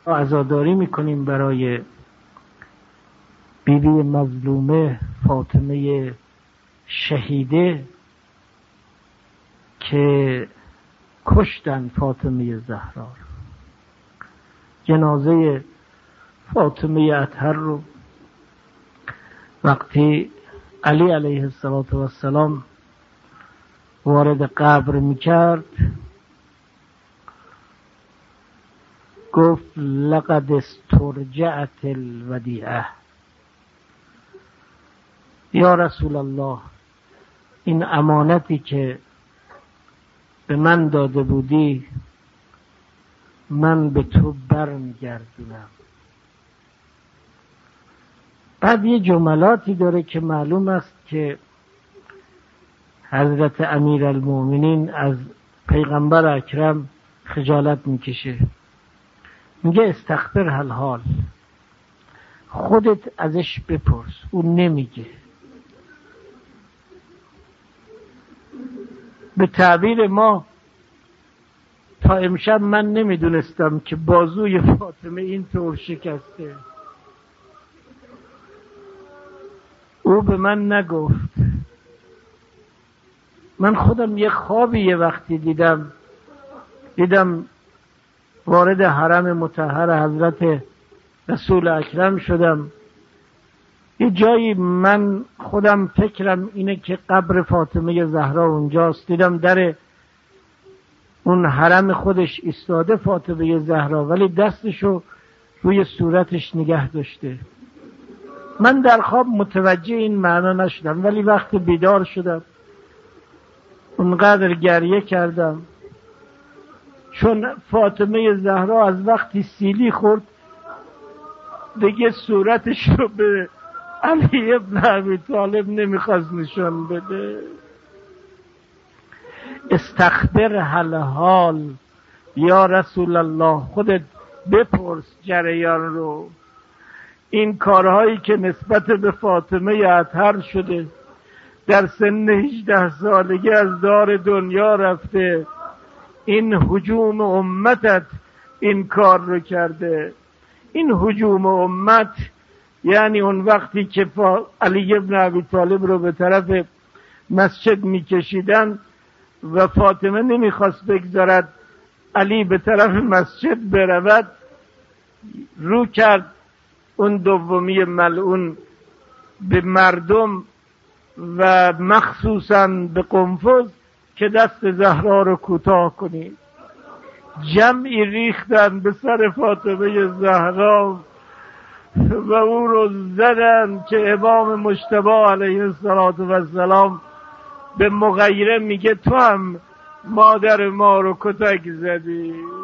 عزاداری میکنیم برای بیبی مظلومه فاطمه شهیده که کشتن فاطمه زهرا. جنازه فاطمه اطهر رو وقتی علی علیه السلام وارد قبر میکرد گفت لقد استرجعت الودیعه، یا رسول الله این امانتی که به من داده بودی من به تو برمیگردونم. بعد یه جملاتی داره که معلوم است که حضرت امیرالمؤمنین از پیغمبر اکرم خجالت میکشه. میگه استغفر الحال، خودت ازش بپرس. اون نمیگه. به تعبیر ما تا امشب من نمیدونستم که بازوی فاطمه این طور شکسته. او به من نگفت. من خودم یه خوابی یه وقتی دیدم وارد حرم مطهر حضرت رسول اکرم شدم. یه جایی من خودم فکرم اینه که قبر فاطمه زهرا اونجاست. دیدم در اون حرم خودش ایستاده فاطمه زهرا ولی دستشو روی صورتش نگه داشته. من در خواب متوجه این معنا نشدم ولی وقتی بیدار شدم اونقدر گریه کردم چون فاطمه زهرا از وقتی سیلی خورد دیگه صورتش رو به علی ابن ابی طالب نمیخواست نشان بده. استخبر الحال یا رسول الله، خودت بپرس جریان رو. این کارهایی که نسبت به فاطمه اطهر شده، در سن 18 سالگی از دار دنیا رفته، این هجوم امتت این کار رو کرده. این هجوم امت یعنی اون وقتی که علی ابن ابی طالب رو به طرف مسجد میکشیدن و فاطمه نمیخواست بگذارد علی به طرف مسجد برود، رو کرد اون دومی ملعون به مردم و مخصوصا به قنفذ که دست زهرا رو کوتاه کنید. جمعی ریختن به سر فاطمه زهرا و او رو زدن که امام مجتبی علیه السلام به مغیره میگه تو هم مادر ما رو کتک زدی.